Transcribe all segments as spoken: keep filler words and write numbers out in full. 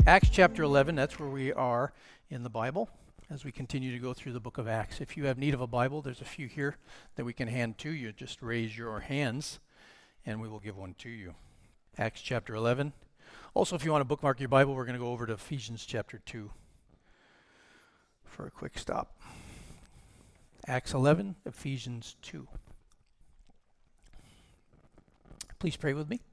Acts chapter eleven, that's where we are in the Bible as we continue to go through the book of Acts. If you have need of a Bible, there's a few here that we can hand to you. Just raise your hands and we will give one to you. Acts chapter eleven. Also, if you want to bookmark your Bible, we're going to go over to Ephesians chapter two for a quick stop. Acts eleven, Ephesians two. Please pray with me.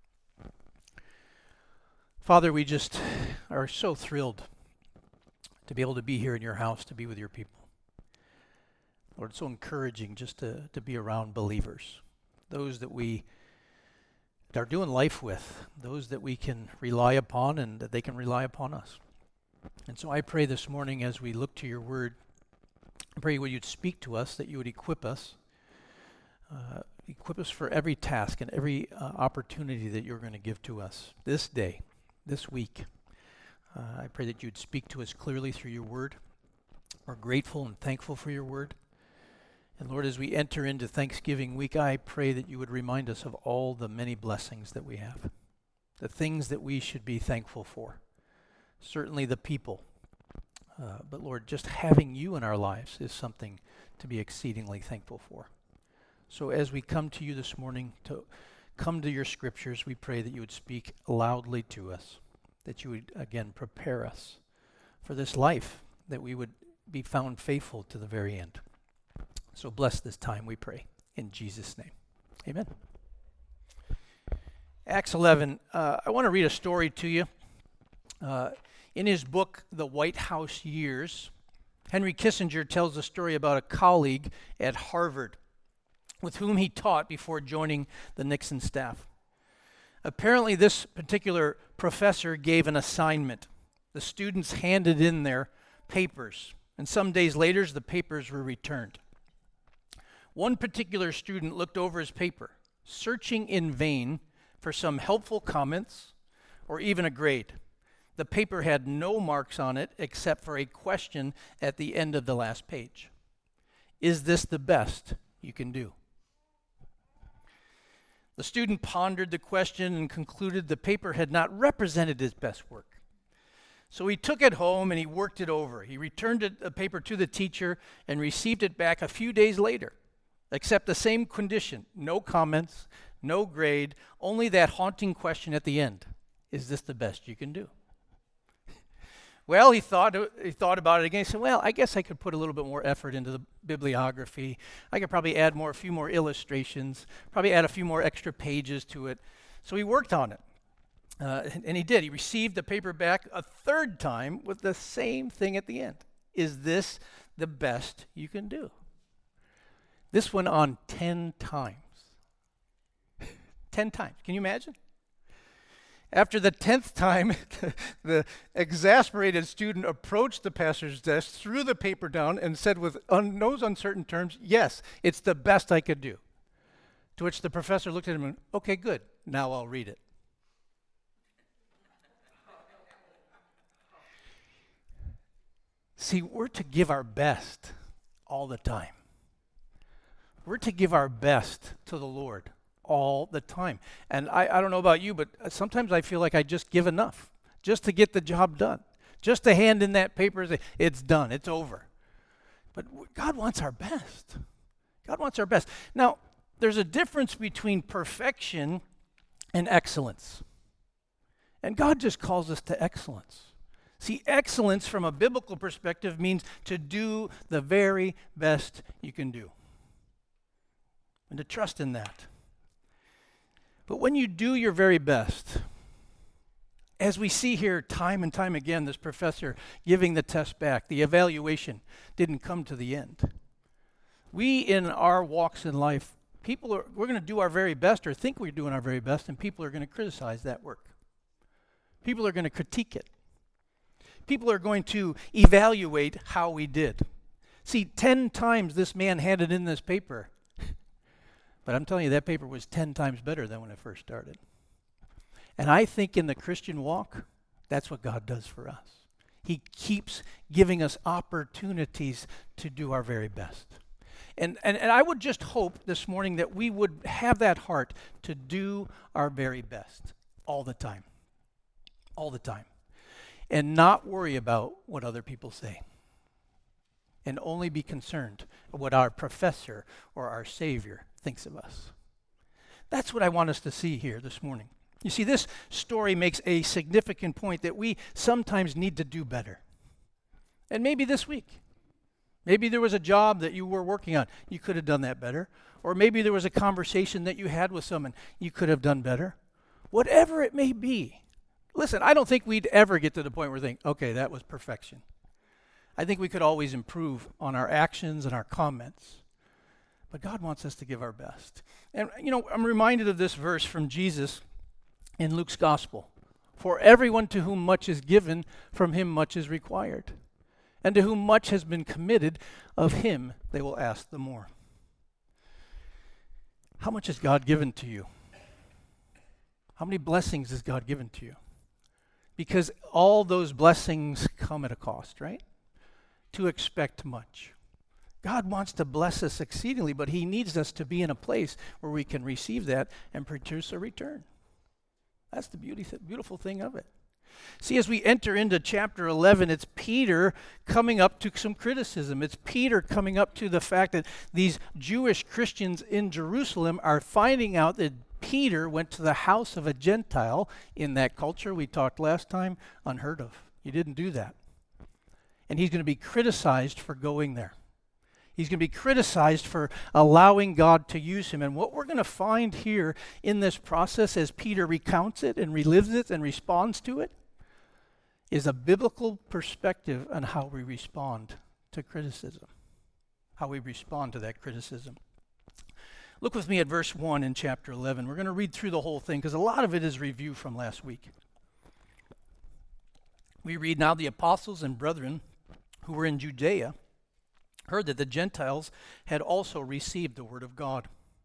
Father, we just are so thrilled to be able to be here in your house, to be with your people. Lord, it's so encouraging just to, to be around believers, those that we are doing life with, those that we can rely upon and that they can rely upon us. And so I pray this morning as we look to your word, I pray would you'd speak to us, that you would equip us, uh, equip us for every task and every uh, opportunity that you're going to give to us this day. This week. Uh, I pray that you'd speak to us clearly through your word. We're grateful and thankful for your word. And Lord, as we enter into Thanksgiving week, I pray that you would remind us of all the many blessings that we have, the things that we should be thankful for. Certainly the people. Uh, but Lord, just having you in our lives is something to be exceedingly thankful for. So as we come to you this morning to come to your scriptures, we pray that you would speak loudly to us, that you would, again, prepare us for this life, that we would be found faithful to the very end. So bless this time, we pray, in Jesus' name. Amen. Acts eleven, uh, I want to read a story to you. Uh, in his book, The White House Years, Henry Kissinger tells a story about a colleague at Harvard with whom he taught before joining the Nixon staff. Apparently, this particular professor gave an assignment. The students handed in their papers, and some days later, the papers were returned. One particular student looked over his paper, searching in vain for some helpful comments or even a grade. The paper had no marks on it except for a question at the end of the last page. Is this the best you can do? The student pondered the question and concluded the paper had not represented his best work. So he took it home and he worked it over. He returned it, the paper to the teacher and received it back a few days later, except the same condition: no comments, no grade, only that haunting question at the end. Is this the best you can do? Well, he thought he thought about it again. He said, well, I guess I could put a little bit more effort into the bibliography. I could probably add more, a few more illustrations, probably add a few more extra pages to it. So he worked on it. Uh, and, and he did. He received the paper back a third time with the same thing at the end. Is this the best you can do? This went on ten times. ten times. Can you imagine? After the tenth time, the exasperated student approached the pastor's desk, threw the paper down, and said with un- no uncertain terms, yes, it's the best I could do. To which the professor looked at him and, okay, good, now I'll read it. See, we're to give our best all the time. We're to give our best to the Lord all the time. And I, I don't know about you, but sometimes I feel like I just give enough just to get the job done, just to hand in that paper and say, it's done, it's over. But God wants our best. God wants our best. Now, there's a difference between perfection and excellence. And God just calls us to excellence. See, excellence from a biblical perspective means to do the very best you can do and to trust in that. But when you do your very best, as we see here time and time again, this professor giving the test back, the evaluation didn't come to the end. We, in our walks in life, people are, we're going to do our very best or think we're doing our very best, and people are going to criticize that work. People are going to critique it. People are going to evaluate how we did. See, ten times this man handed in this paper. But I'm telling you, that paper was ten times better than when it first started. And I think in the Christian walk, that's what God does for us. He keeps giving us opportunities to do our very best. And, and, and I would just hope this morning that we would have that heart to do our very best all the time. All the time. and not worry about what other people say, and only be concerned of what our professor or our Savior thinks of us. That's what I want us to see here this morning. You see, this story makes a significant point that we sometimes need to do better. And maybe this week, maybe there was a job that you were working on. You could have done that better. Or maybe there was a conversation that you had with someone. You could have done better. Whatever it may be. Listen, I don't think we'd ever get to the point where we think, okay, that was perfection. I think we could always improve on our actions and our comments. But God wants us to give our best. And, you know, I'm reminded of this verse from Jesus in Luke's Gospel. For everyone to whom much is given, from him much is required. And to whom much has been committed, of him they will ask the more. How much has God given to you? How many blessings has God given to you? Because all those blessings come at a cost, right? To expect much. God wants to bless us exceedingly, but he needs us to be in a place where we can receive that and produce a return. That's the beauty, th- beautiful thing of it. See, as we enter into chapter eleven, it's Peter coming up to some criticism. It's Peter coming up to the fact that these Jewish Christians in Jerusalem are finding out that Peter went to the house of a Gentile. In that culture, we talked last time, unheard of. You didn't do that. And he's going to be criticized for going there. He's going to be criticized for allowing God to use him. And what we're going to find here in this process as Peter recounts it and relives it and responds to it is a biblical perspective on how we respond to criticism, how we respond to that criticism. Look with me at verse one in chapter eleven. We're going to read through the whole thing because a lot of it is review from last week. We read, "Now the apostles and brethren who were in Judea heard that the Gentiles had also received the word of God.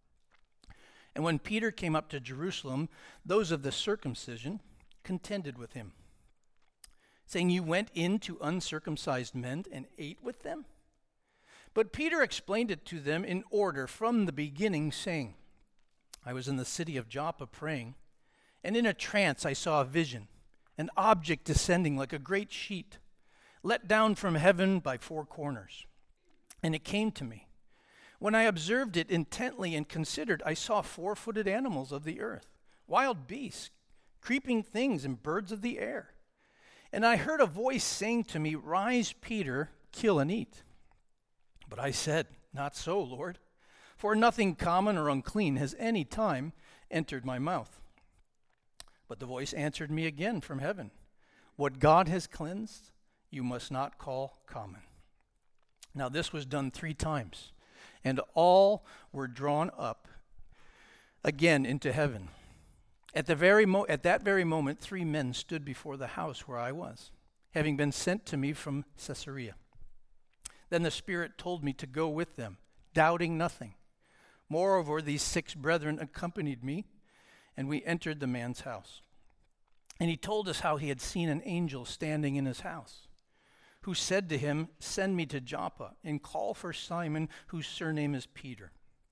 And when Peter came up to Jerusalem, those of the circumcision contended with him, saying, 'You went in to uncircumcised men and ate with them?' But Peter explained it to them in order from the beginning, saying, 'I was in the city of Joppa praying, and in a trance I saw a vision, an object descending like a great sheet, let down from heaven by four corners. And it came to me. When I observed it intently and considered, I saw four-footed animals of the earth, wild beasts, creeping things, and birds of the air. And I heard a voice saying to me, Rise, Peter, kill and eat. But I said, Not so, Lord, for nothing common or unclean has any time entered my mouth. But the voice answered me again from heaven, What God has cleansed, you must not call common.' Now this was done three times, and all were drawn up again into heaven. At the very mo- at that very moment, three men stood before the house where I was, having been sent to me from Caesarea. Then the Spirit told me to go with them, doubting nothing. Moreover, these six brethren accompanied me, and we entered the man's house. And he told us how he had seen an angel standing in his house, who said to him, Send me to Joppa, and call for Simon, whose surname is Peter,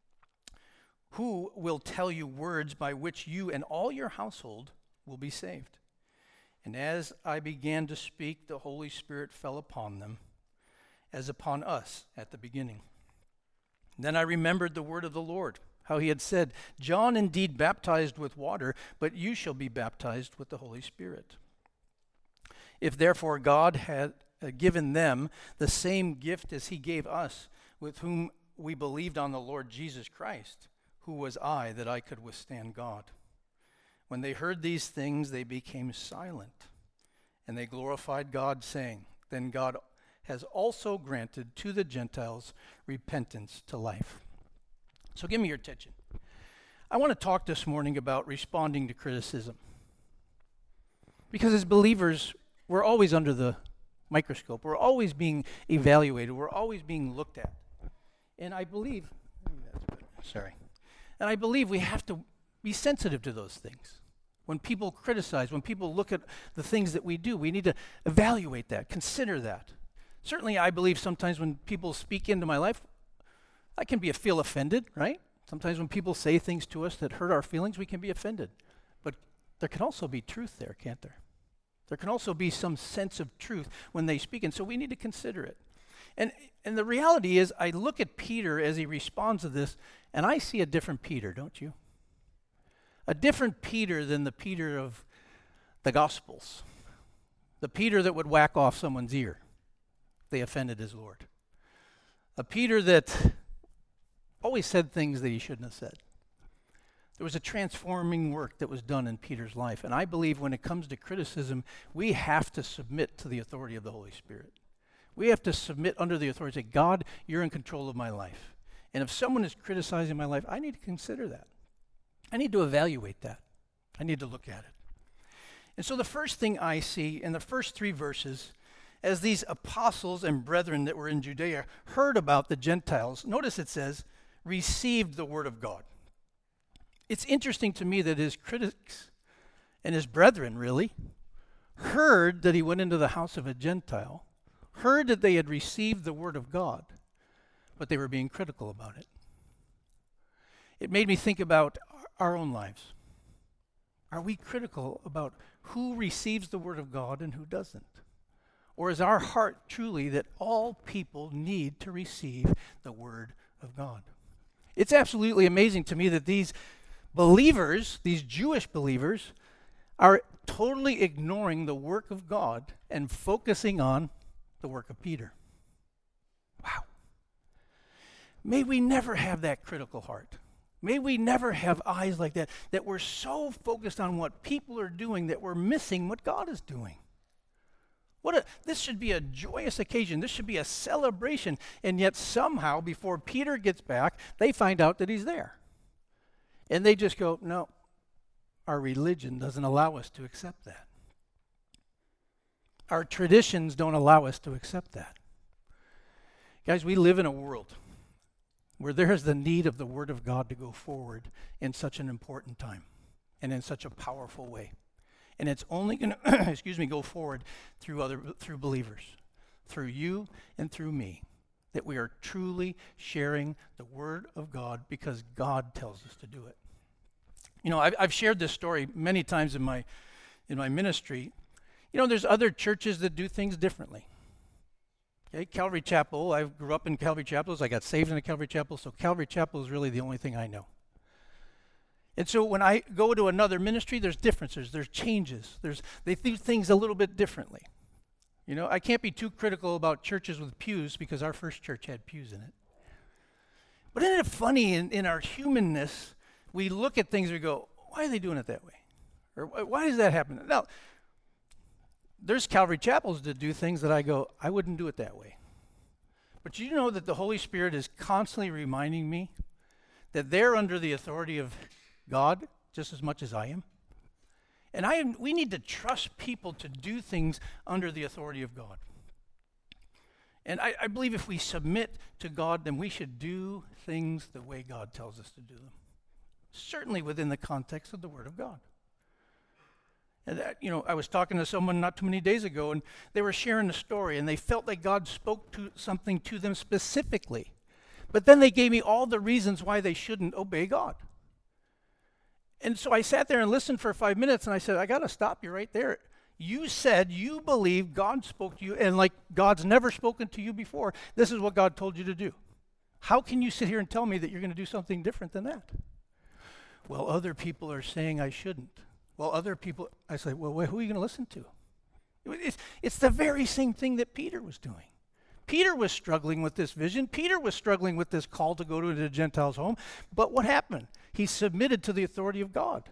who will tell you words by which you and all your household will be saved. And as I began to speak, the Holy Spirit fell upon them, as upon us at the beginning. Then I remembered the word of the Lord, how he had said, John indeed baptized with water, but you shall be baptized with the Holy Spirit. If therefore God had given them the same gift as he gave us, with whom we believed on the Lord Jesus Christ, who was I that I could withstand God? When they heard these things, they became silent, and they glorified God, saying, Then God has also granted to the Gentiles repentance to life. So give me your attention. I want to talk this morning about responding to criticism. Because as believers, we're always under the microscope. We're always being evaluated. We're always being looked at. And I believe, sorry, and I believe we have to be sensitive to those things. When people criticize, when people look at the things that we do, we need to evaluate that, consider that. Certainly, I believe sometimes when people speak into my life, I can be feel offended, right? Sometimes when people say things to us that hurt our feelings, we can be offended. But there can also be truth there, can't there? There can also be some sense of truth when they speak, and so we need to consider it. And, and the reality is, I look at Peter as he responds to this, and I see a different Peter, don't you? A different Peter than the Peter of the Gospels. The Peter that would whack off someone's ear if they offended his Lord. A Peter that always said things that he shouldn't have said. There was a transforming work that was done in Peter's life. And I believe when it comes to criticism, we have to submit to the authority of the Holy Spirit. We have to submit under the authority. Say, God, you're in control of my life. And if someone is criticizing my life, I need to consider that. I need to evaluate that. I need to look at it. And so the first thing I see in the first three verses, as these apostles and brethren that were in Judea heard about the Gentiles, notice it says, received the word of God. It's interesting to me that his critics and his brethren, really, heard that he went into the house of a Gentile, heard that they had received the word of God, but they were being critical about it. It made me think about our own lives. Are we critical about who receives the word of God and who doesn't? Or is our heart truly that all people need to receive the word of God? It's absolutely amazing to me that these believers, these Jewish believers, are totally ignoring the work of God and focusing on the work of Peter. Wow. May we never have that critical heart. May we never have eyes like that, that we're so focused on what people are doing that we're missing what God is doing. What a, this should be a joyous occasion. This should be a celebration. And yet somehow, before Peter gets back, they find out that he's there. And they just go, no, our religion doesn't allow us to accept that. Our traditions don't allow us to accept that. Guys, we live in a world where there is the need of the Word of God to go forward in such an important time and in such a powerful way. And it's only going to, excuse me, go forward through other, through believers, through you and through me, that we are truly sharing the Word of God because God tells us to do it. You know, I've, I've shared this story many times in my in my ministry. You know, there's other churches that do things differently. Okay, Calvary Chapel, I grew up in Calvary Chapels. I got saved in a Calvary Chapel, so Calvary Chapel is really the only thing I know. And so when I go to another ministry, there's differences, there's changes. There's they do things a little bit differently. You know, I can't be too critical about churches with pews because our first church had pews in it. But isn't it funny in, in our humanness, we look at things and we go, why are they doing it that way? Or why does that happen? Now, there's Calvary Chapels that do things that I go, I wouldn't do it that way. But you know that the Holy Spirit is constantly reminding me that they're under the authority of God just as much as I am. And I am, we need to trust people to do things under the authority of God. And I, I believe if we submit to God, then we should do things the way God tells us to do them. Certainly within the context of the Word of God. And that, you know, I was talking to someone not too many days ago, and they were sharing a story, and they felt like God spoke to something to them specifically. But then they gave me all the reasons why they shouldn't obey God. And so I sat there and listened for five minutes, and I said, I got to stop you right there. You said you believe God spoke to you, and like God's never spoken to you before, this is what God told you to do. How can you sit here and tell me that you're going to do something different than that? Well, other people are saying I shouldn't. Well, other people, I say, well, wait, who are you going to listen to? It's, it's the very same thing that Peter was doing. Peter was struggling with this vision. Peter was struggling with this call to go to the Gentiles' home. But what happened? He submitted to the authority of God.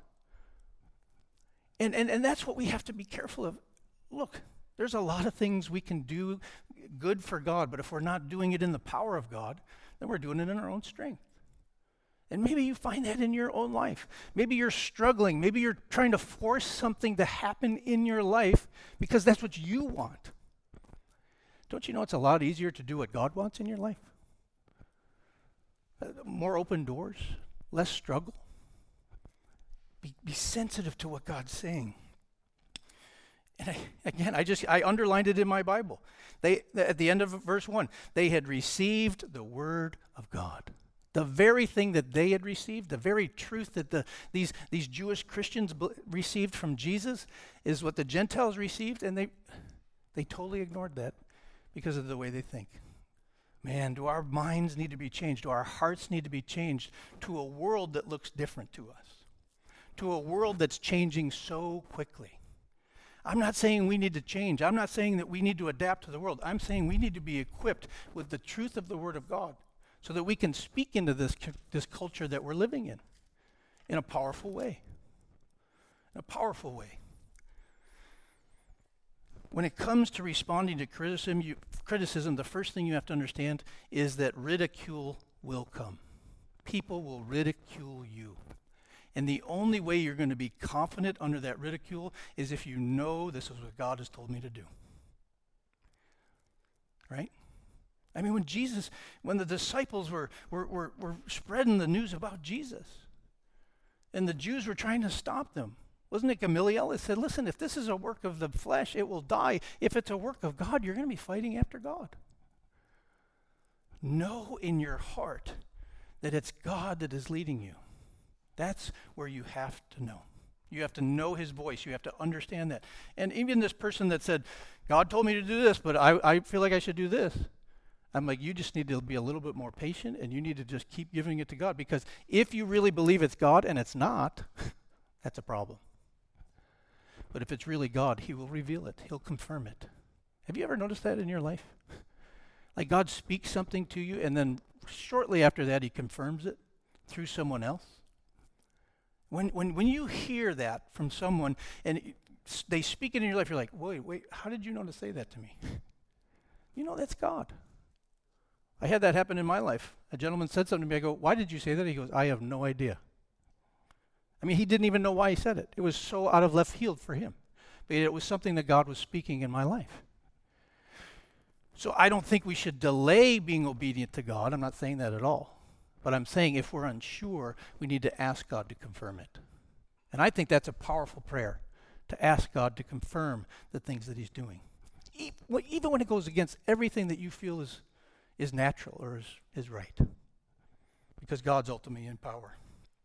And, and, and that's what we have to be careful of. Look, there's a lot of things we can do good for God, but if we're not doing it in the power of God, then we're doing it in our own strength. And maybe you find that in your own life. Maybe you're struggling. Maybe you're trying to force something to happen in your life because that's what you want. Don't you know it's a lot easier to do what God wants in your life? Uh, more open doors, less struggle. Be, be sensitive to what God's saying. And I, again, I just, I underlined it in my Bible. They, at the end of verse one, they had received the word of God. The very thing that they had received, the very truth that the, these, these Jewish Christians b- received from Jesus is what the Gentiles received, and they, they totally ignored that because of the way they think. Man, do our minds need to be changed? Do our hearts need to be changed to a world that looks different to us? To a world that's changing so quickly. I'm not saying we need to change. I'm not saying that we need to adapt to the world. I'm saying we need to be equipped with the truth of the Word of God so that we can speak into this, this culture that we're living in in a powerful way. In a powerful way. When it comes to responding to criticism, you, criticism, the first thing you have to understand is that ridicule will come. People will ridicule you. And the only way you're going to be confident under that ridicule is if you know this is what God has told me to do. Right? I mean, when Jesus, when the disciples were, were, were, were spreading the news about Jesus, and the Jews were trying to stop them, wasn't it Gamaliel that said, listen, if this is a work of the flesh, it will die. If it's a work of God, you're going to be fighting after God. Know in your heart that it's God that is leading you. That's where you have to know. You have to know his voice. You have to understand that. And even this person that said, God told me to do this, but I, I feel like I should do this. I'm like, you just need to be a little bit more patient, and you need to just keep giving it to God. Because if you really believe it's God and it's not, that's a problem. But if it's really God, he will reveal it. He'll confirm it. Have you ever noticed that in your life? Like God speaks something to you, and then shortly after that, he confirms it through someone else. When when when you hear that from someone, and it, they speak it in your life, you're like, wait, wait, how did you know to say that to me? You know, that's God. I had that happen in my life. A gentleman said something to me. I go, why did you say that? He goes, I have no idea. I mean, he didn't even know why he said it. It was so out of left field for him. But it was something that God was speaking in my life. So I don't think we should delay being obedient to God. I'm not saying that at all. But I'm saying if we're unsure, we need to ask God to confirm it. And I think that's a powerful prayer, to ask God to confirm the things that he's doing. Even when it goes against everything that you feel is, is natural or is, is right. Because God's ultimately in power.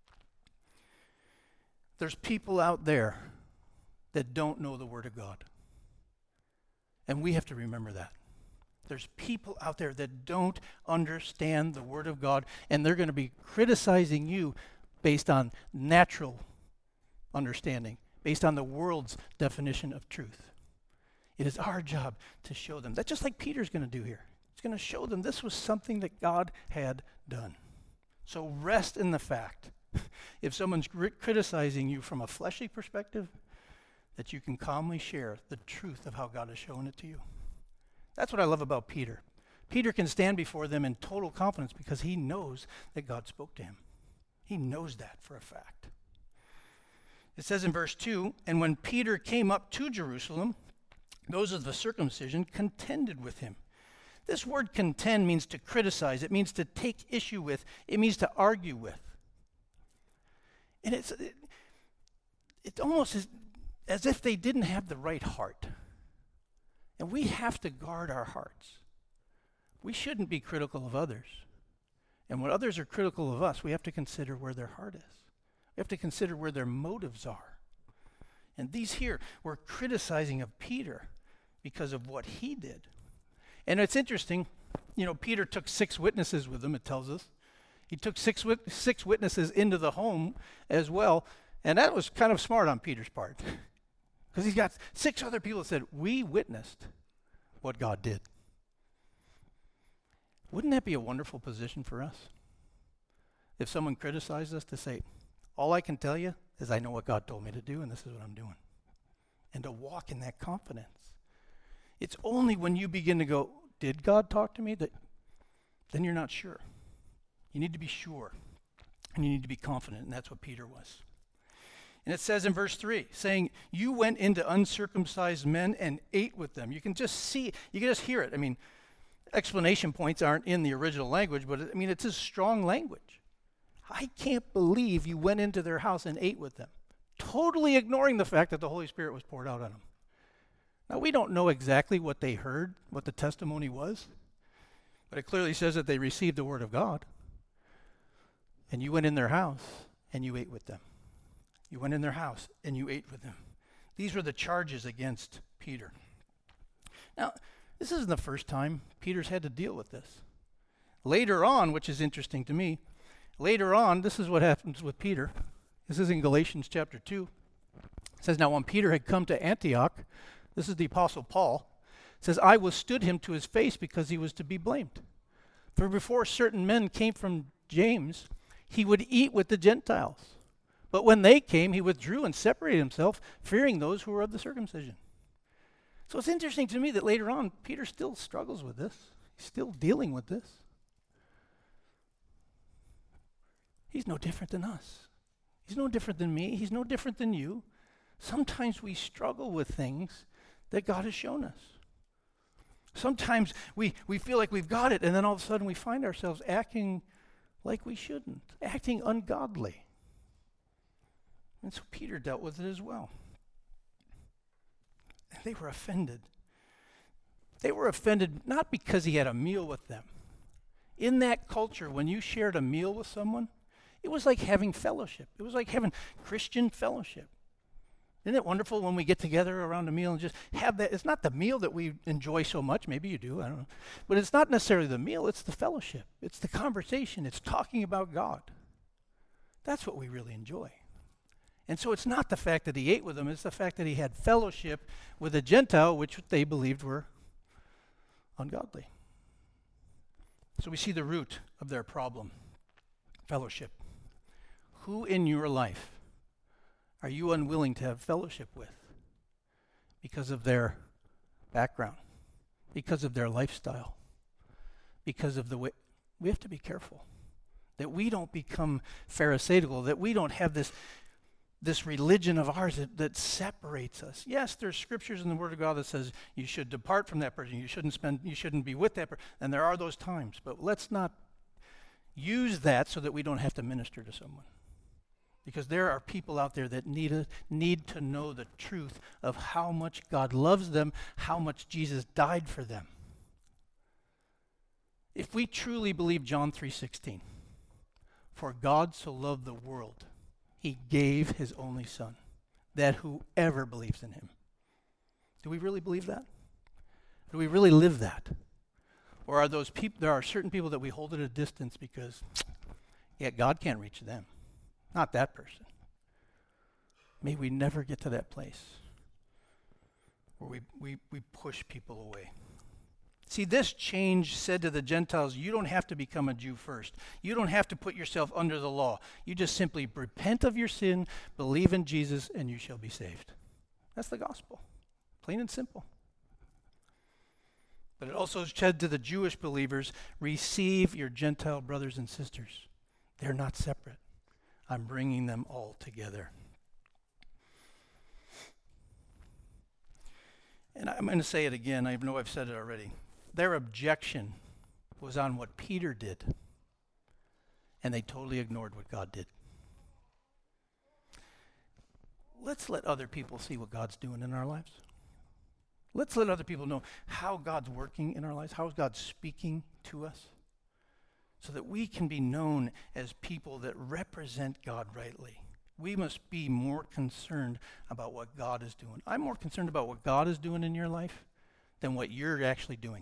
There's people out there that don't know the Word of God. And we have to remember that. There's people out there that don't understand the Word of God, and they're going to be criticizing you based on natural understanding, based on the world's definition of truth. It is our job to show them. That's just like Peter's going to do here. He's going to show them this was something that God had done. So rest in the fact, if someone's criticizing you from a fleshly perspective, that you can calmly share the truth of how God has shown it to you. That's what I love about Peter. Peter can stand before them in total confidence because he knows that God spoke to him. He knows that for a fact. It says in verse two, and when Peter came up to Jerusalem, those of the circumcision contended with him. This word contend means to criticize. It means to take issue with. It means to argue with. And it's it, it almost is as if they didn't have the right heart. And we have to guard our hearts. We shouldn't be critical of others. And when others are critical of us, we have to consider where their heart is. We have to consider where their motives are. And these here were criticizing of Peter because of what he did. And it's interesting, you know, Peter took six witnesses with him, it tells us. He took six, wit- six witnesses into the home as well. And that was kind of smart on Peter's part. Because he's got six other people that said, we witnessed what God did. Wouldn't that be a wonderful position for us? If someone criticized us to say, all I can tell you is I know what God told me to do and this is what I'm doing. And to walk in that confidence. It's only when you begin to go, did God talk to me? That then you're not sure. You need to be sure. And you need to be confident. And that's what Peter was. And it says in verse three, saying, you went into uncircumcised men and ate with them. You can just see, you can just hear it. I mean, explanation points aren't in the original language, but I mean, it's a strong language. I can't believe you went into their house and ate with them, totally ignoring the fact that the Holy Spirit was poured out on them. Now, we don't know exactly what they heard, what the testimony was, but it clearly says that they received the word of God. And you went in their house and you ate with them. You went in their house and you ate with them. These were the charges against Peter. Now, this isn't the first time Peter's had to deal with this. Later on, which is interesting to me, later on, this is what happens with Peter. This is in Galatians chapter two. It says, now when Peter had come to Antioch, this is the Apostle Paul, it says, I withstood him to his face because he was to be blamed. For before certain men came from James, he would eat with the Gentiles. But when they came, he withdrew and separated himself, fearing those who were of the circumcision. So it's interesting to me that later on, Peter still struggles with this. He's still dealing with this. He's no different than us. He's no different than me. He's no different than you. Sometimes we struggle with things that God has shown us. Sometimes we, we feel like we've got it, and then all of a sudden we find ourselves acting like we shouldn't, acting ungodly. And so Peter dealt with it as well. And they were offended. They were offended not because he had a meal with them. In that culture, when you shared a meal with someone, it was like having fellowship. It was like having Christian fellowship. Isn't it wonderful when we get together around a meal and just have that? It's not the meal that we enjoy so much. Maybe you do, I don't know. But it's not necessarily the meal. It's the fellowship. It's the conversation. It's talking about God. That's what we really enjoy. And so it's not the fact that he ate with them. It's the fact that he had fellowship with a Gentile, which they believed were ungodly. So we see the root of their problem, fellowship. Who in your life are you unwilling to have fellowship with because of their background, because of their lifestyle, because of the way? We have to be careful that we don't become pharisaical, that we don't have this, this religion of ours that, that separates us. Yes, there's scriptures in the Word of God that says you should depart from that person, you shouldn't spend, you shouldn't be with that person, and there are those times, but let's not use that so that we don't have to minister to someone. Because there are people out there that need, a, need to know the truth of how much God loves them, how much Jesus died for them. If we truly believe John three sixteen, for God so loved the world, he gave his only son, that whoever believes in him. Do we really believe that? Do we really live that? Or are those people, there are certain people that we hold at a distance because, yeah, God can't reach them. Not that person. May we never get to that place where we, we, we push people away. See, this change said to the Gentiles, you don't have to become a Jew first. You don't have to put yourself under the law. You just simply repent of your sin, believe in Jesus, and you shall be saved. That's the gospel. Plain and simple. But it also said to the Jewish believers, receive your Gentile brothers and sisters. They're not separate. I'm bringing them all together. And I'm going to say it again. I know I've said it already. Their objection was on what Peter did, and they totally ignored what God did. Let's let other people see what God's doing in our lives. Let's let other people know how God's working in our lives, how God's speaking to us, so that we can be known as people that represent God rightly. We must be more concerned about what God is doing. I'm more concerned about what God is doing in your life than what you're actually doing.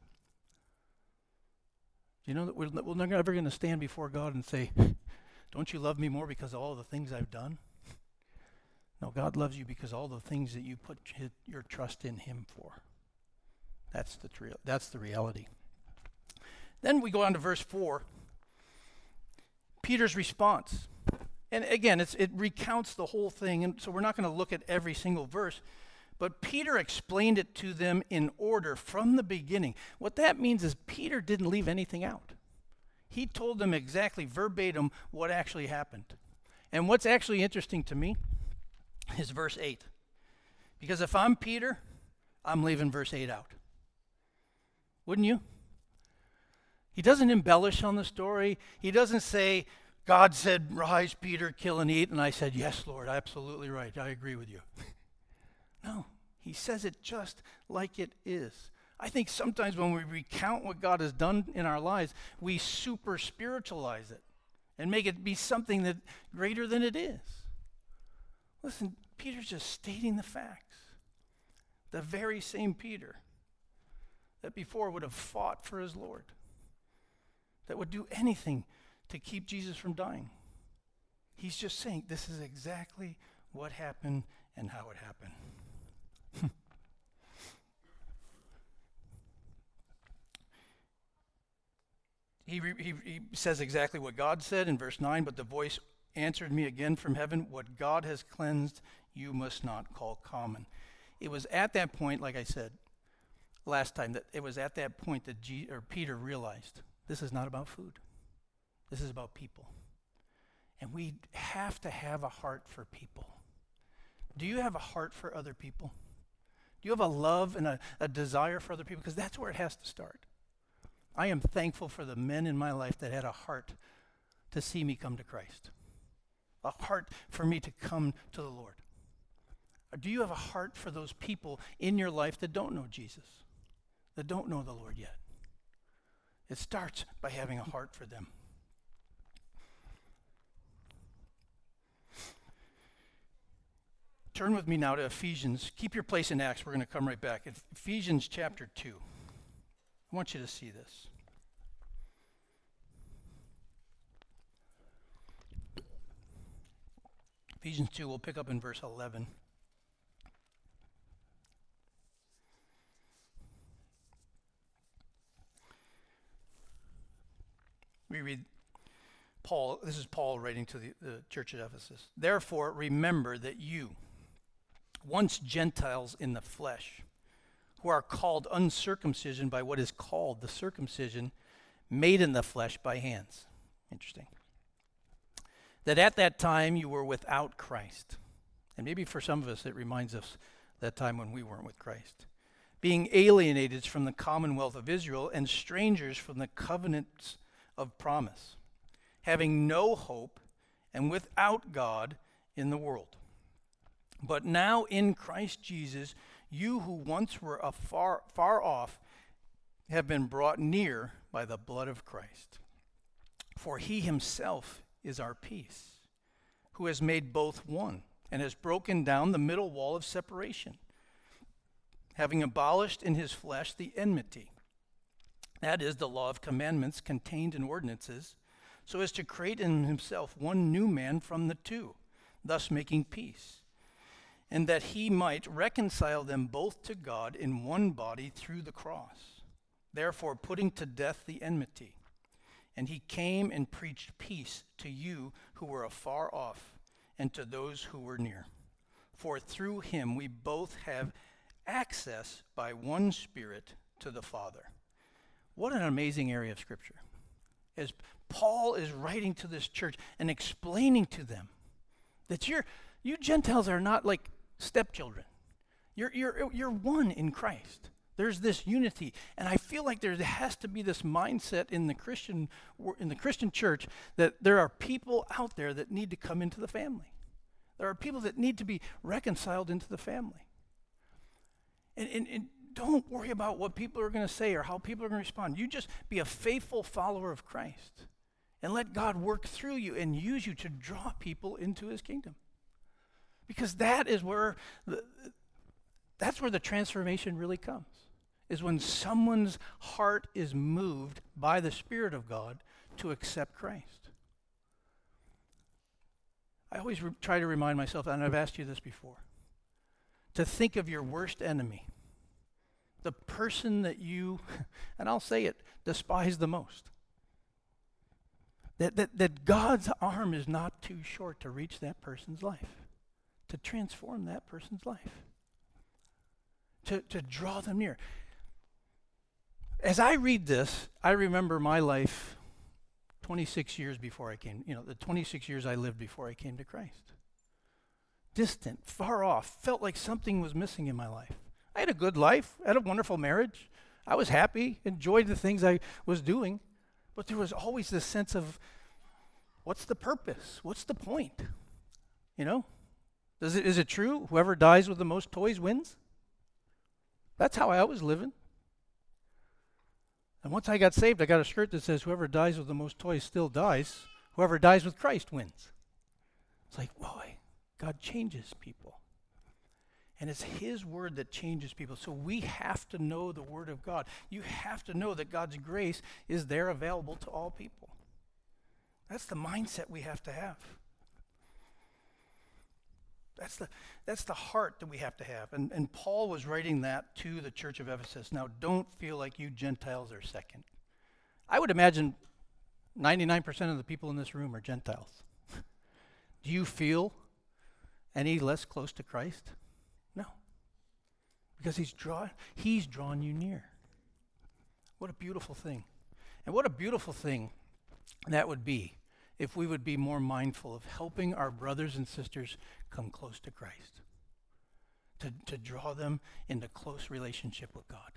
Do you know that we're, we're never going to stand before God and say, don't you love me more because of all the things I've done? No, God loves you because of all the things that you put his, your trust in him for. That's the, tri- that's the reality. Then we go on to verse four. Peter's response. And again, it's, it recounts the whole thing, and so we're not going to look at every single verse. But Peter explained it to them in order from the beginning. What that means is Peter didn't leave anything out. He told them exactly verbatim what actually happened. And what's actually interesting to me is verse eight. Because if I'm Peter, I'm leaving verse eight out. Wouldn't you? He doesn't embellish on the story. He doesn't say, God said, rise, Peter, kill and eat. And I said, yes, Lord, absolutely right. I agree with you. No, he says it just like it is. I think sometimes when we recount what God has done in our lives, we super spiritualize it. and make it be something that greater than it is. Listen, Peter's just stating the facts. The very same Peter that before would have fought for his Lord, that would do anything to keep Jesus from dying. He's just saying this is exactly what happened and how it happened. He, re, he, he says exactly what God said in verse nine, but the voice answered me again from heaven, what God has cleansed, you must not call common. It was at that point, like I said last time, that it was at that point that G, or Peter realized this is not about food. This is about people. And we have to have a heart for people. Do you have a heart for other people? Do you have a love and a, a desire for other people? Because that's where it has to start. I am thankful for the men in my life that had a heart to see me come to Christ. A heart for me to come to the Lord. Or do you have a heart for those people in your life that don't know Jesus, that don't know the Lord yet? It starts by having a heart for them. Turn with me now to Ephesians. Keep your place in Acts. We're going to come right back. Ephesians chapter two. I want you to see this. Ephesians two, we'll pick up in verse eleven. We read Paul, this is Paul writing to the, the church at Ephesus. Therefore, remember that you, once Gentiles in the flesh, who are called uncircumcision by what is called the circumcision made in the flesh by hands. Interesting. That at that time you were without Christ. And maybe for some of us it reminds us that time when we weren't with Christ. Being alienated from the commonwealth of Israel and strangers from the covenants of promise, having no hope and without God in the world. But now in Christ Jesus, you who once were afar, far off have been brought near by the blood of Christ. For he himself is our peace, who has made both one and has broken down the middle wall of separation, having abolished in his flesh the enmity, that is, the law of commandments contained in ordinances, so as to create in himself one new man from the two, thus making peace, and that he might reconcile them both to God in one body through the cross, therefore putting to death the enmity. And he came and preached peace to you who were afar off, and to those who were near. For through him we both have access by one Spirit to the Father. What an amazing area of Scripture. As Paul is writing to this church and explaining to them that you're, you Gentiles are not like stepchildren. You're, you're, you're one in Christ. There's this unity. And I feel like there has to be this mindset in the Christian in the Christian church that there are people out there that need to come into the family. There are people that need to be reconciled into the family. And, and, and don't worry about what people are going to say or how people are going to respond. You just be a faithful follower of Christ and let God work through you and use you to draw people into his kingdom. Because that is where the, that's where the transformation really comes, is when someone's heart is moved by the Spirit of God to accept Christ. I always re- try to remind myself, and I've asked you this before, to think of your worst enemy, the person that you, and I'll say it, despise the most. That, that, that God's arm is not too short to reach that person's life, to transform that person's life, to, to draw them near. As I read this, I remember my life twenty-six years before I came, you know, the twenty-six years I lived before I came to Christ. Distant, far off, felt like something was missing in my life. I had a good life, I had a wonderful marriage. I was happy, enjoyed the things I was doing, but there was always this sense of, what's the purpose? What's the point? You know? Does it, is it true? Whoever dies with the most toys wins? That's how I was living. And once I got saved, I got a shirt that says, whoever dies with the most toys still dies. Whoever dies with Christ wins. It's like, boy, God changes people. And it's his word that changes people. So we have to know the word of God. You have to know that God's grace is there available to all people. That's the mindset we have to have. That's the, that's the heart that we have to have. And, and Paul was writing that to the church of Ephesus. Now, don't feel like you Gentiles are second. I would imagine ninety-nine percent of the people in this room are Gentiles. Do you feel any less close to Christ? No. Because he's drawn, he's drawn you near. What a beautiful thing. And what a beautiful thing that would be if we would be more mindful of helping our brothers and sisters come close to Christ, to, to draw them into close relationship with God.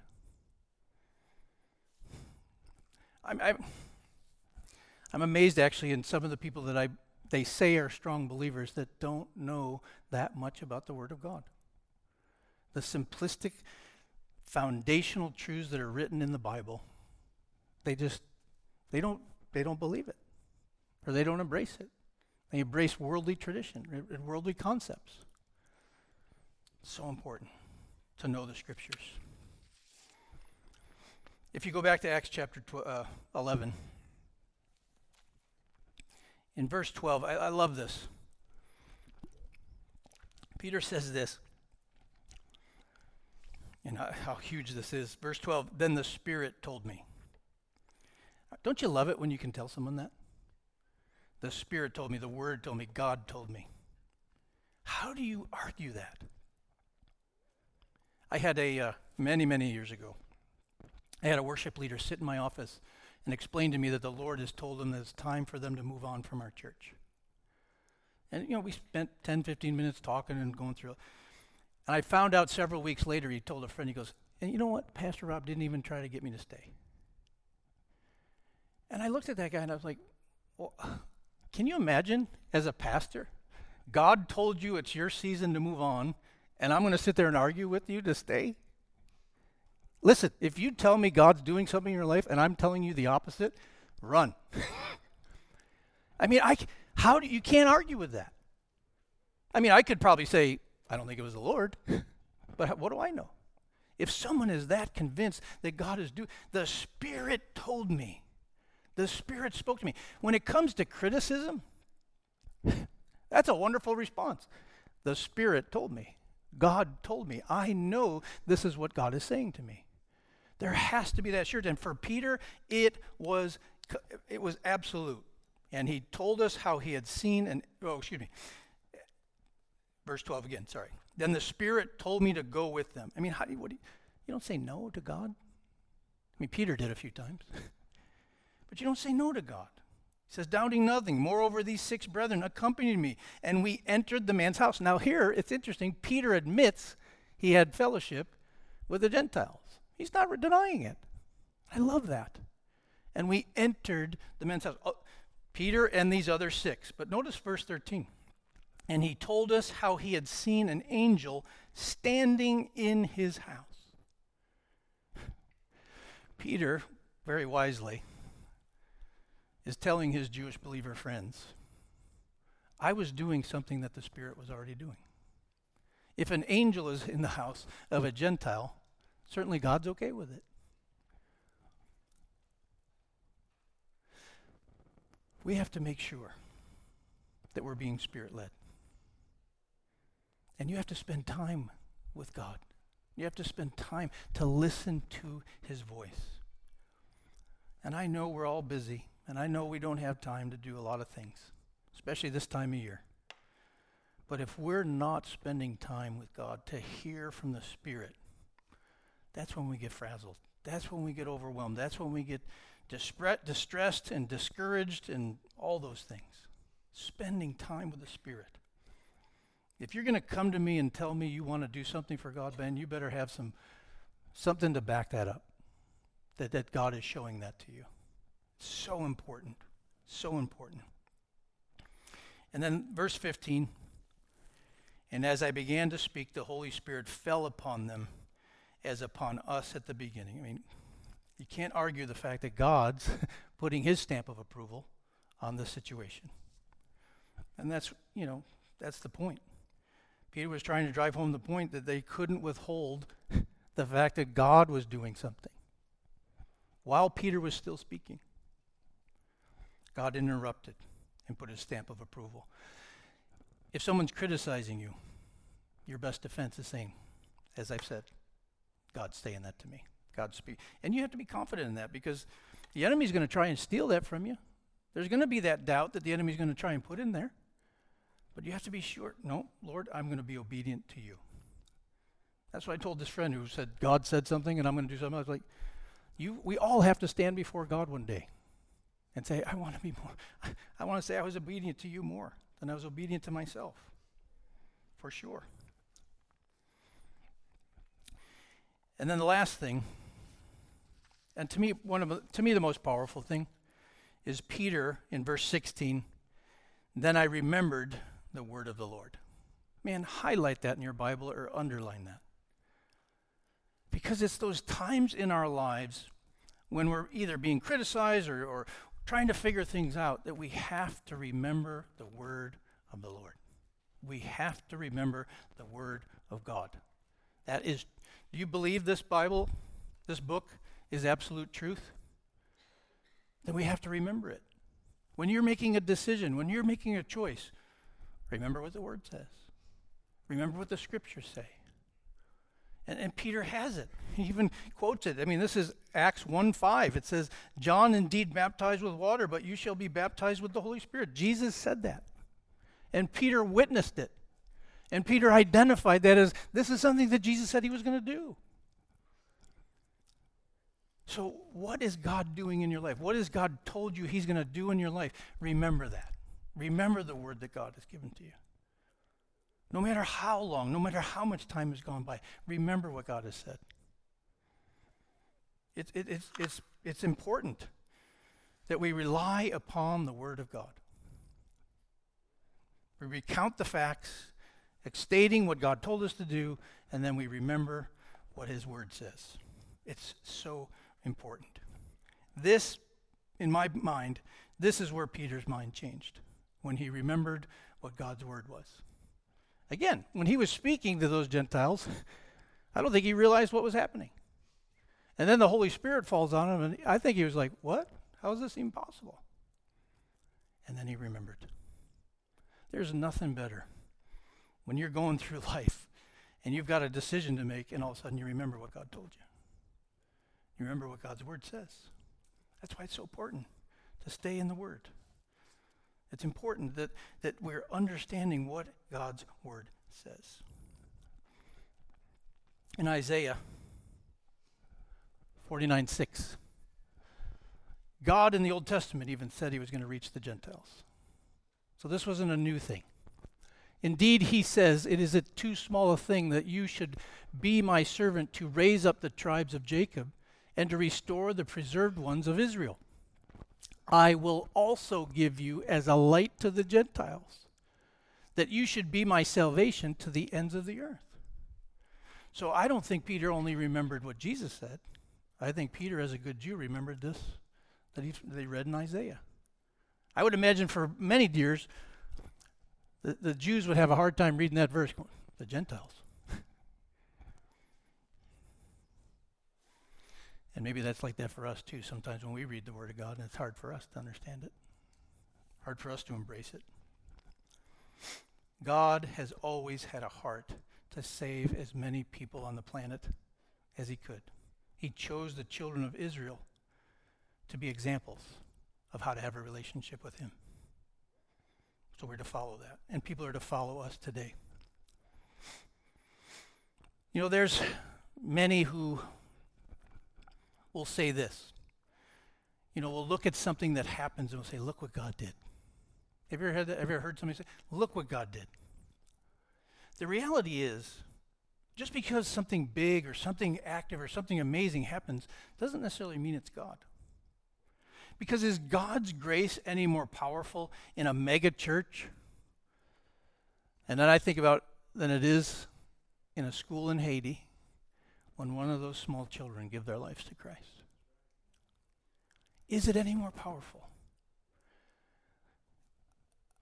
I'm, I'm, I'm amazed actually in some of the people that I they say are strong believers that don't know that much about the Word of God. The simplistic, foundational truths that are written in the Bible, they just, they don't, they don't believe it. Or they don't embrace it. They embrace worldly tradition and worldly concepts. So important to know the Scriptures. If you go back to Acts chapter tw- uh, eleven, in verse twelve, I, I love this. Peter says this, and how, how huge this is. Verse twelve, then the Spirit told me. Don't you love it when you can tell someone that? The Spirit told me, the Word told me, God told me. How do you argue that? I had a, uh, many, many years ago, I had a worship leader sit in my office and explain to me that the Lord has told them that it's time for them to move on from our church. And, you know, we spent ten, fifteen minutes talking and going through it. And I found out several weeks later, he told a friend, he goes, and you know what? Pastor Rob didn't even try to get me to stay. And I looked at that guy and I was like, well, can you imagine as a pastor, God told you it's your season to move on, and I'm going to sit there and argue with you to stay? Listen, if you tell me God's doing something in your life and I'm telling you the opposite, run. I mean, I, how do you can't argue with that. I mean, I could probably say, I don't think it was the Lord, but what do I know? If someone is that convinced that God is doing, the Spirit told me. The Spirit spoke to me. When it comes to criticism, that's a wonderful response. The Spirit told me. God told me. I know this is what God is saying to me. There has to be that assurance. And for Peter, it was it was absolute. And he told us how he had seen and oh, excuse me. Verse twelve again, sorry. Then the Spirit told me to go with them. I mean, how do you, what do you, you don't say no to God? I mean, Peter did a few times. But you don't say no to God. He says, doubting nothing. Moreover, these six brethren accompanied me, and we entered the man's house. Now here, it's interesting. Peter admits he had fellowship with the Gentiles. He's not denying it. I love that. And we entered the man's house. Oh, Peter and these other six. But notice verse thirteen. And he told us how he had seen an angel standing in his house. Peter, very wisely, is telling his Jewish believer friends, I was doing something that the Spirit was already doing. If an angel is in the house of a Gentile, certainly God's okay with it. We have to make sure that we're being Spirit-led. And you have to spend time with God. You have to spend time to listen to his voice. And I know we're all busy. And I know we don't have time to do a lot of things, especially this time of year. But if we're not spending time with God to hear from the Spirit, that's when we get frazzled. That's when we get overwhelmed. That's when we get dispre- distressed and discouraged and all those things. Spending time with the Spirit. If you're going to come to me and tell me you want to do something for God, Ben, you better have some something to back that up, that, that God is showing that to you. So important, so important. And then verse fifteen, and as I began to speak, the Holy Spirit fell upon them as upon us at the beginning. I mean, you can't argue the fact that God's putting his stamp of approval on the situation. And that's, you know, that's the point. Peter was trying to drive home the point that they couldn't withhold the fact that God was doing something. While Peter was still speaking, God interrupted and put his stamp of approval. If someone's criticizing you, your best defense is saying, as I've said, God's saying that to me. God speak. And you have to be confident in that, because the enemy's going to try and steal that from you. There's going to be that doubt that the enemy's going to try and put in there. But you have to be sure, no, Lord, I'm going to be obedient to you. That's what I told this friend who said, God said something and I'm going to do something. I was like, you, we all have to stand before God one day and say, I want to be more, I, I want to say I was obedient to you more than I was obedient to myself, for sure. And then the last thing, and to me, one of the, to me the most powerful thing, is Peter in verse sixteen. Then I remembered the word of the Lord. Man, highlight that in your Bible or underline that. Because it's those times in our lives when we're either being criticized or, or trying to figure things out that we have to remember the word of the Lord. We have to remember the word of God. That is, do you believe this Bible, this book, is absolute truth? Then we have to remember it. When you're making a decision, when you're making a choice, remember what the word says. Remember what the scriptures say. And, and Peter has it. He even quotes it. I mean, this is Acts one five. It says, John indeed baptized with water, but you shall be baptized with the Holy Spirit. Jesus said that. And Peter witnessed it. And Peter identified that as, this is something that Jesus said he was going to do. So what is God doing in your life? What has God told you he's going to do in your life? Remember that. Remember the word that God has given to you. No matter how long, no matter how much time has gone by, remember what God has said. It, it, it's, it's, it's important that we rely upon the word of God. We recount the facts, stating what God told us to do, and then we remember what his word says. It's so important. This, in my mind, this is where Peter's mind changed, when he remembered what God's word was. Again, when he was speaking to those Gentiles, I don't think he realized what was happening. And then the Holy Spirit falls on him, and I think he was like, what? How is this even possible? And then he remembered. There's nothing better when you're going through life and you've got a decision to make, and all of a sudden you remember what God told you. You remember what God's word says. That's why it's so important to stay in the word. It's important that, that we're understanding what God's word says. In Isaiah forty-nine six, God in the Old Testament even said he was going to reach the Gentiles. So this wasn't a new thing. Indeed, he says, it is a too small a thing that you should be my servant to raise up the tribes of Jacob and to restore the preserved ones of Israel. I will also give you as a light to the Gentiles, that you should be my salvation to the ends of the earth. So I don't think Peter only remembered what Jesus said. I think Peter, as a good Jew, remembered this that he, that he read in Isaiah. I would imagine for many years, the, the Jews would have a hard time reading that verse, going, the Gentiles. And maybe that's like that for us too. Sometimes when we read the Word of God, and it's hard for us to understand it. Hard for us to embrace it. God has always had a heart to save as many people on the planet as he could. He chose the children of Israel to be examples of how to have a relationship with him. So we're to follow that. And people are to follow us today. You know, there's many who will say this. You know, we'll look at something that happens and we'll say, look what God did. Have you ever heard that? Have you ever heard somebody say, look what God did? The reality is, just because something big or something active or something amazing happens doesn't necessarily mean it's God. Because is God's grace any more powerful in a mega church? And then I think about than it is in a school in Haiti when one of those small children give their lives to Christ. Is it any more powerful?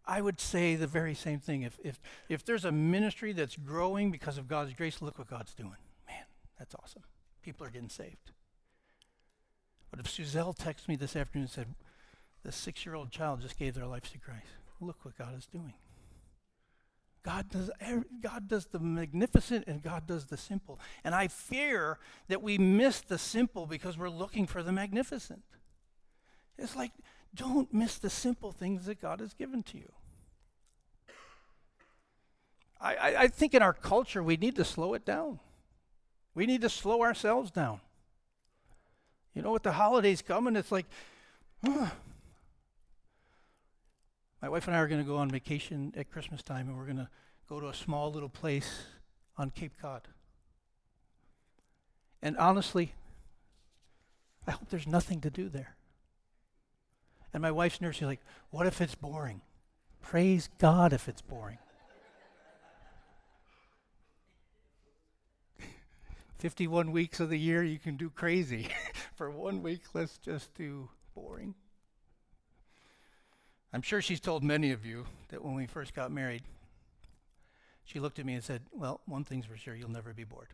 I would say the very same thing. If if if there's a ministry that's growing because of God's grace, look what God's doing. Man, that's awesome. People are getting saved. But if Suzelle texted me this afternoon and said, the six-year-old child just gave their life to Christ, look what God is doing. God does every, God does the magnificent and God does the simple. And I fear that we miss the simple because we're looking for the magnificent. It's like, don't miss the simple things that God has given to you. I, I, I think in our culture we need to slow it down. We need to slow ourselves down. You know, with the holidays coming, it's like, huh. My wife and I are going to go on vacation at Christmas time, and we're going to go to a small little place on Cape Cod. And honestly, I hope there's nothing to do there. And my wife's nurse is like, what if it's boring? Praise God if it's boring. fifty-one weeks of the year, you can do crazy. For one week, let's just do boring. I'm sure she's told many of you that when we first got married, she looked at me and said, well, one thing's for sure, you'll never be bored.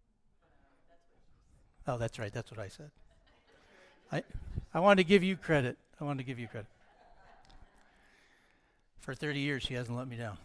Oh, that's right, that's what I said. I I wanted to give you credit. I wanted to give you credit. For thirty years, she hasn't let me down.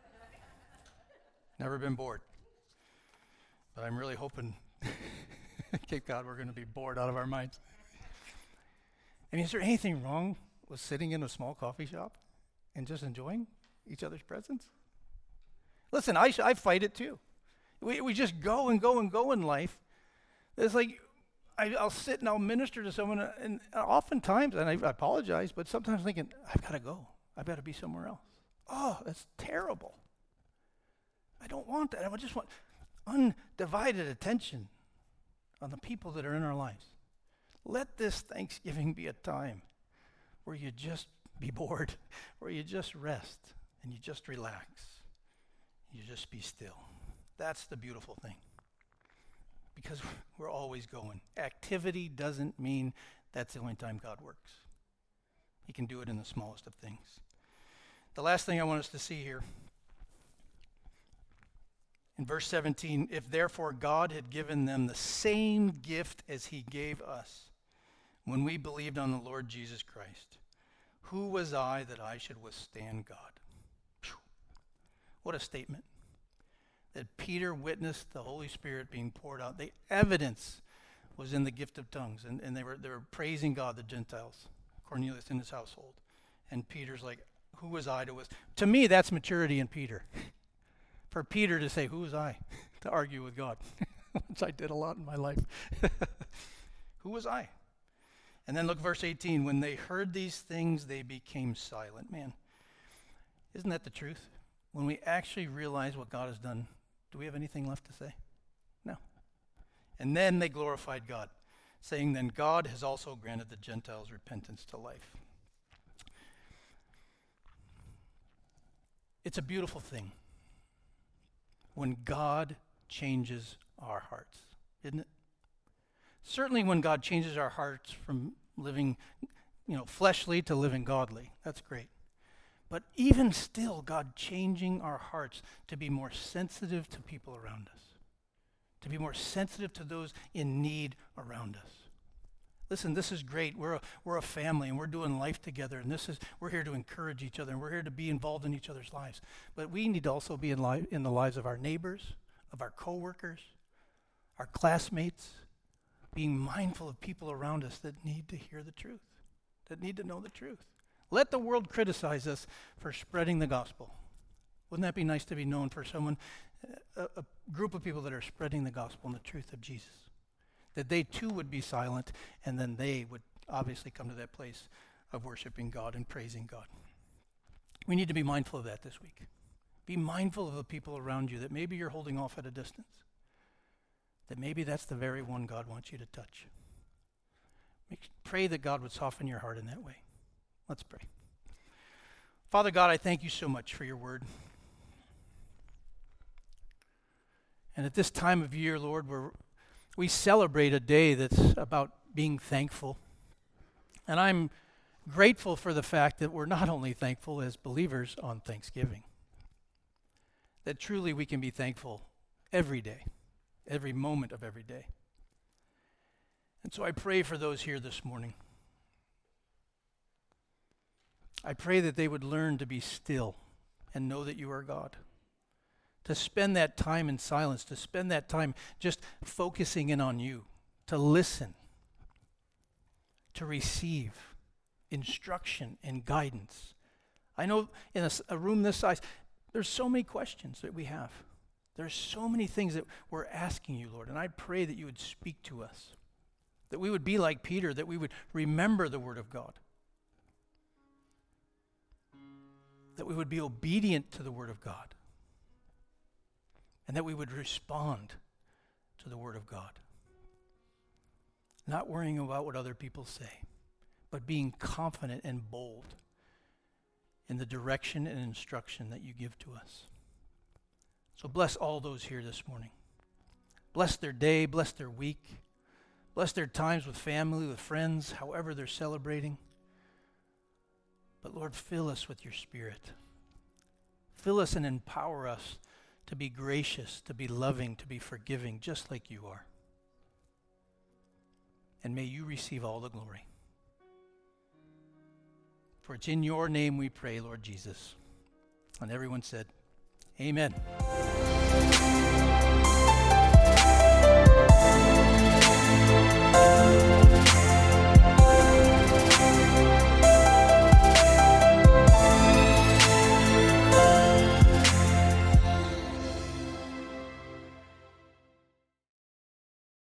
Never been bored. But I'm really hoping, Cape Cod, we're going to be bored out of our minds. I mean, is there anything wrong with sitting in a small coffee shop and just enjoying each other's presence? Listen, I, sh- I fight it too. We we just go and go and go in life. It's like, I, I'll sit and I'll minister to someone, uh, and oftentimes, and I, I apologize, but sometimes thinking, I've got to go. I've got to be somewhere else. Oh, that's terrible. I don't want that. I just want undivided attention on the people that are in our lives. Let this Thanksgiving be a time where you just be bored, where you just rest, and you just relax. You just be still. That's the beautiful thing. Because we're always going. Activity doesn't mean that's the only time God works. He can do it in the smallest of things. The last thing I want us to see here, in verse seventeen, if therefore God had given them the same gift as he gave us when we believed on the Lord Jesus Christ, who was I that I should withstand God? Whew. What a statement. That Peter witnessed the Holy Spirit being poured out. The evidence was in the gift of tongues, and, and they were they were praising God, the Gentiles, Cornelius and his household. And Peter's like, who was I to withstand? To me, that's maturity in Peter. For Peter to say, who was I to argue with God? Which I did a lot in my life. Who was I? And then look, verse eighteen, when they heard these things, they became silent. Man, isn't that the truth? When we actually realize what God has done, do we have anything left to say? No. And then they glorified God, saying, then God has also granted the Gentiles repentance to life. It's a beautiful thing when God changes our hearts, isn't it? Certainly when God changes our hearts from living, you know, fleshly to living godly. That's great. But even still, God changing our hearts to be more sensitive to people around us, to be more sensitive to those in need around us. Listen, this is great. We're a, we're a family, and we're doing life together, and this is we're here to encourage each other, and we're here to be involved in each other's lives. But we need to also be in, li- in the lives of our neighbors, of our coworkers, our classmates, being mindful of people around us that need to hear the truth, that need to know the truth. Let the world criticize us for spreading the gospel. Wouldn't that be nice to be known for someone, a, a group of people that are spreading the gospel and the truth of Jesus? That they too would be silent, and then they would obviously come to that place of worshiping God and praising God. We need to be mindful of that this week. Be mindful of the people around you that maybe you're holding off at a distance. That maybe that's the very one God wants you to touch. Make, pray that God would soften your heart in that way. Let's pray. Father God, I thank you so much for your word. And at this time of year, Lord, where we celebrate a day that's about being thankful. And I'm grateful for the fact that we're not only thankful as believers on Thanksgiving, that truly we can be thankful every day, every moment of every day. And so I pray for those here this morning. I pray that they would learn to be still and know that you are God. To spend that time in silence, to spend that time just focusing in on you, to listen, to receive instruction and guidance. I know in a, a room this size, there's so many questions that we have. There's so many things that we're asking you, Lord, and I pray that you would speak to us, that we would be like Peter, that we would remember the word of God, that we would be obedient to the word of God, and that we would respond to the word of God. Not worrying about what other people say, but being confident and bold in the direction and instruction that you give to us. So bless all those here this morning. Bless their day, bless their week, bless their times with family, with friends, however they're celebrating. But Lord, fill us with your Spirit. Fill us and empower us to be gracious, to be loving, to be forgiving, just like you are. And may you receive all the glory. For it's in your name we pray, Lord Jesus. And everyone said, amen.